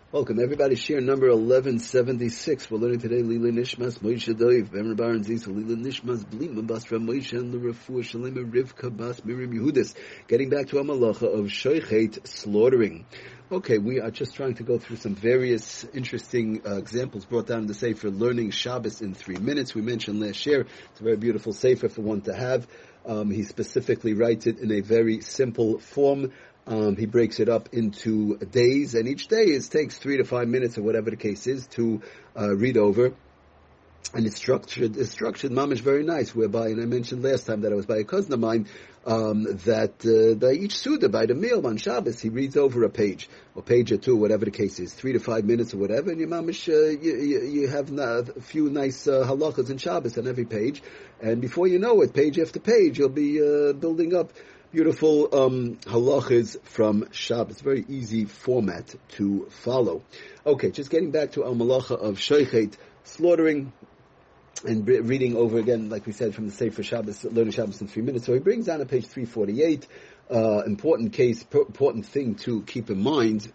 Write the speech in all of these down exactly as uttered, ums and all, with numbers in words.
Welcome, everybody. Share number eleven seventy-six. We're learning today Lila Nishmas Moshe Doiv, Bemer Baran Zis, Lila Nishmas Blima Basra Moshe, and L'Refuah Shalema Rivka Bas Miriam Yehudis. Getting back to our malacha of Shoichet, slaughtering. Okay, we are just trying to go through some various interesting uh, examples brought down in the Sefer, learning Shabbos in three minutes. We mentioned last year, it's a very beautiful Sefer for one to have. Um, he specifically writes it in a very simple form. Um, he breaks it up into days, and each day is takes three to five minutes, or whatever the case is, to uh, read over. And it's structured, it's structured, mamish, very nice, whereby, and I mentioned last time that I was by a cousin of mine, um, that uh, by each Suda, by the meal on Shabbos, he reads over a page, or page or two, whatever the case is, three to five minutes or whatever, and you mamish, uh, you, you, you have a few nice uh, halachas in Shabbos on every page, and before you know it, page after page, you'll be uh, building up beautiful um, halachas from Shabbos. Very easy format to follow. Okay, just getting back to our malacha of Shoichet, slaughtering, and reading over again, like we said, from the Sefer Shabbos, learning Shabbos in three minutes. So he brings down at page three forty-eight, uh, important case, important thing to keep in mind.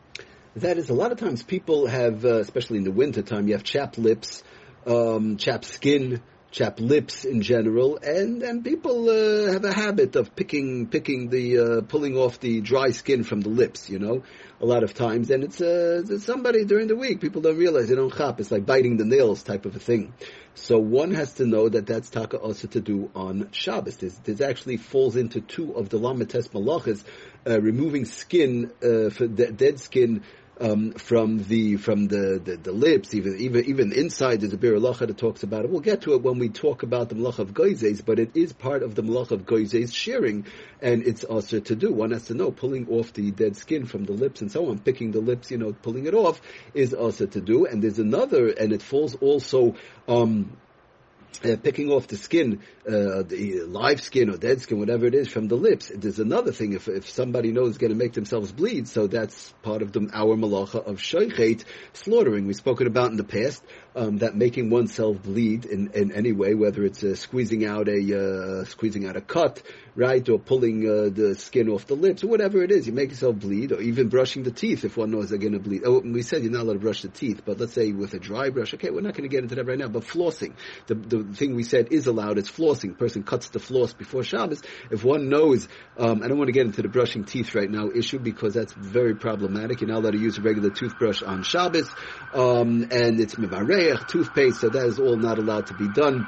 That is, a lot of times people have, uh, especially in the winter time, you have chapped lips, um, chapped skin, chapped lips in general, and and people uh, have a habit of picking picking the uh, pulling off the dry skin from the lips, you know, a lot of times, and it's uh, somebody during the week, people don't realize, they don't chap, it's like biting the nails type of a thing. So one has to know that that's taka also to do on Shabbos. This, this actually falls into two of the Lamites Malachas, uh, removing skin, uh, for de- dead skin, Um, from the from the, the, the lips, even even even inside, there's a Bir Halacha that talks about it. We'll get to it when we talk about the Malach of Goizes, but it is part of the Malach of Goizes shearing, and it's also to do. One has to know, pulling off the dead skin from the lips and so on, picking the lips, you know, pulling it off is also to do. And there's another, and it falls also um Uh, picking off the skin, uh, the live skin or dead skin, whatever it is, from the lips. There's another thing, if if somebody knows going to make themselves bleed, so that's part of the, our malacha of shoichet, slaughtering. We've spoken about in the past, um, that making oneself bleed in, in any way, whether it's uh, squeezing out a uh, squeezing out a cut, right, or pulling uh, the skin off the lips, or whatever it is, you make yourself bleed, or even brushing the teeth if one knows they're going to bleed. Oh, we said you're not allowed to brush the teeth, but let's say with a dry brush, okay, we're not going to get into that right now, but flossing, the, the the thing we said is allowed, it's flossing. The person cuts the floss before Shabbos. If one knows, um, I don't want to get into the brushing teeth right now issue, because that's very problematic. You're not allowed to use a regular toothbrush on Shabbos, um, and it's mevareich, toothpaste, so that is all not allowed to be done.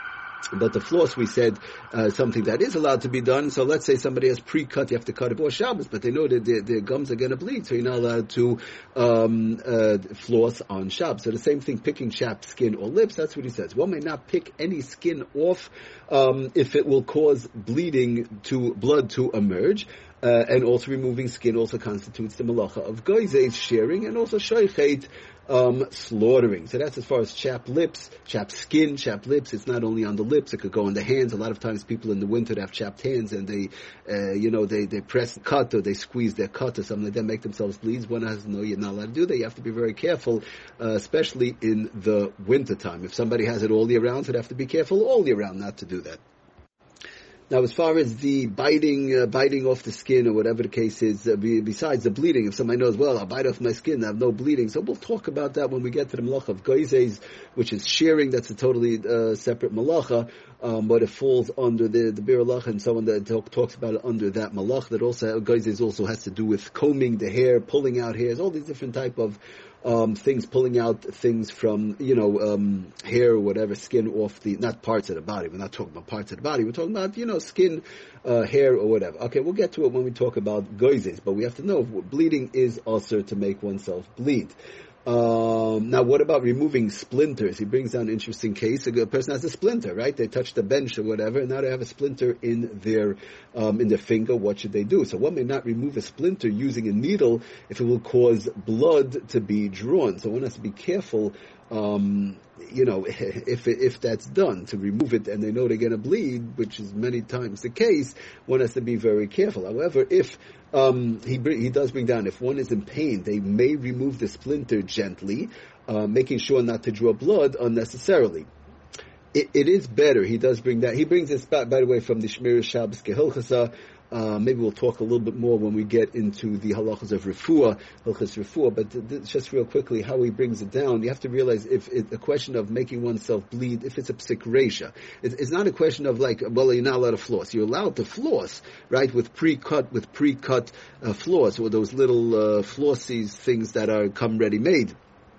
But the floss, we said, uh, something that is allowed to be done. So let's say somebody has pre-cut, you have to cut it before Shabbos, but they know that their, their gums are going to bleed, so you're not allowed to um, uh, floss on Shabbos. So the same thing, picking chapped skin or lips, that's what he says. One may not pick any skin off um, if it will cause bleeding to blood to emerge. Uh, and also removing skin also constitutes the malacha of goizes, shearing, and also shoichet, um, slaughtering. So that's as far as chapped lips, chapped skin, chapped lips. It's not only on the lips, it could go on the hands. A lot of times people in the winter have chapped hands, and they, uh, you know, they, they press cut, or they squeeze their cut or something like that, make themselves bleed. One has to know you're not allowed to do that. You have to be very careful, uh, especially in the winter time. If somebody has it all year round, so they have to be careful all year round not to do that. Now, as far as the biting, uh, biting off the skin or whatever the case is, uh, be, besides the bleeding, if somebody knows, well, I'll bite off my skin, I have no bleeding. So we'll talk about that when we get to the malacha of goizes, which is shearing. That's a totally uh, separate malacha, um, but it falls under the the bir halacha, and someone that talk, talks about it under that malacha. That also goizes also has to do with combing the hair, pulling out hairs, all these different type of Um, things, pulling out things from, you know, um, hair or whatever, skin off the, not parts of the body. We're not talking about parts of the body. We're talking about, you know, skin, uh, hair or whatever. Okay, we'll get to it when we talk about goizes, but we have to know bleeding is also to make oneself bleed. Um, now, what about removing splinters? He brings down an interesting case. A person has a splinter, right? They touched a bench or whatever, and now they have a splinter in their um, in their finger. What should they do? So one may not remove a splinter using a needle if it will cause blood to be drawn. So one has to be careful, um, you know, if if that's done, to remove it, and they know they're going to bleed, which is many times the case. One has to be very careful. However, if Um, he he does bring down, if one is in pain, they may remove the splinter gently, uh, making sure not to draw blood unnecessarily. It, it is better. He does bring that. He brings this back, by the way, from the Shmir Shabbos Kehilchasa, Uh, maybe we'll talk a little bit more when we get into the halachas of refuah, halachas refuah. But th- th- just real quickly, how he brings it down, you have to realize if it, a question of making oneself bleed, if it's a psik resha, it, it's not a question of like, well, you're not allowed to floss. You're allowed to floss, right, with pre-cut, with pre-cut uh, floss, or those little uh, flossies things that are come ready-made.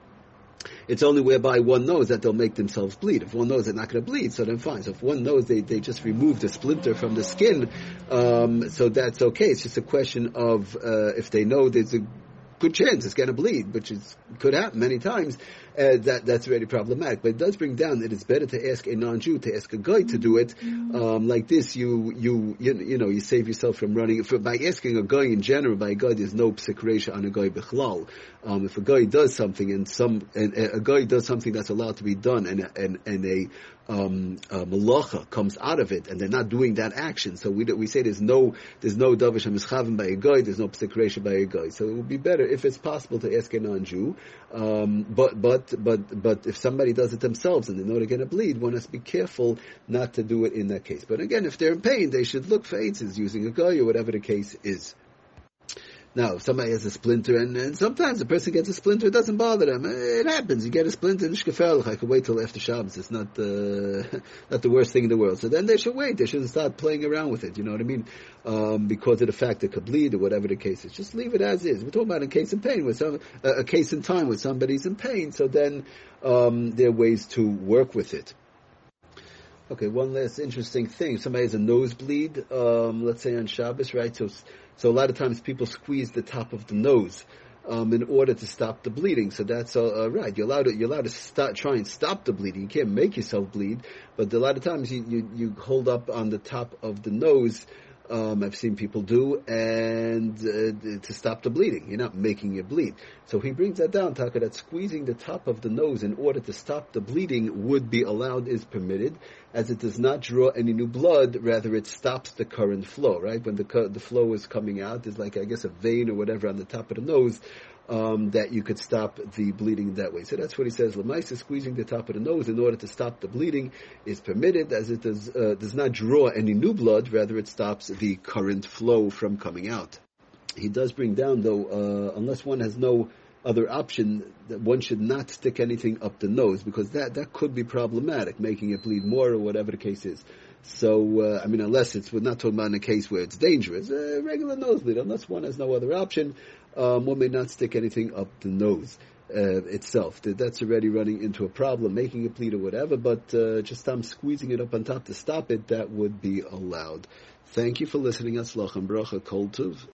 It's only whereby one knows that they'll make themselves bleed. If one knows they're not going to bleed, so then fine. So if one knows they, they just removed a splinter from the skin, um, so that's okay. It's just a question of uh, if they know there's a good chance it's going to bleed, which is could happen many times, uh, that that's already problematic. But it does bring down that it's better to ask a non-Jew, to ask a guy to do it. Um, like this, you, you you you know you save yourself from running. For, by asking a guy in general, by a guy, there's no psik resha on a guy bichlal. Um, if a guy does something and some and a guy does something that's allowed to be done, and and and a um, uh, malacha comes out of it, and they're not doing that action, so we we say there's no there's no davish hamischavim by a guy, there's no psik resha by a guy. So it would be better if it's possible to ask a non-Jew. Um, but but but but if somebody does it themselves and they know they're going to bleed, one has to be careful not to do it in that case. But again, if they're in pain, they should look for aids using a guy or whatever the case is. Now, if somebody has a splinter, and, and sometimes a person gets a splinter, it doesn't bother them. It happens. You get a splinter, and I could wait till after Shabbos. It's not uh, not the worst thing in the world. So then they should wait. They shouldn't start playing around with it. You know what I mean? Um, because of the fact it could bleed or whatever the case is. Just leave it as is. We're talking about a case in pain, with some uh, a case in time where somebody's in pain. So then um, there are ways to work with it. Okay, one last interesting thing. Somebody has a nosebleed, um, let's say on Shabbos, right? So, so a lot of times people squeeze the top of the nose, um, in order to stop the bleeding. So that's uh, uh, right. You're allowed to, you're allowed to start, try and stop the bleeding. You can't make yourself bleed, but a lot of times you, you, you hold up on the top of the nose. Um, I've seen people do, and uh, to stop the bleeding. You're not making it bleed. So he brings that down, Taka, that squeezing the top of the nose in order to stop the bleeding would be allowed, is permitted, as it does not draw any new blood, rather it stops the current flow, right? When the the flow is coming out, there's like, I guess, a vein or whatever on the top of the nose, Um, that you could stop the bleeding that way. So that's what he says. Lemaisa, squeezing the top of the nose in order to stop the bleeding is permitted, as it does, uh, does not draw any new blood, rather it stops the current flow from coming out. He does bring down, though, uh, unless one has no other option, that one should not stick anything up the nose, because that, that could be problematic, making it bleed more or whatever the case is. So, uh, I mean, unless it's, we're not talking about in a case where it's dangerous, a regular nosebleed, unless one has no other option, um, one may not stick anything up the nose uh, itself. That's already running into a problem, making it bleed or whatever, but uh, just I'm squeezing it up on top to stop it, that would be allowed. Thank you for listening. Atzlach and bracha, kol tuv.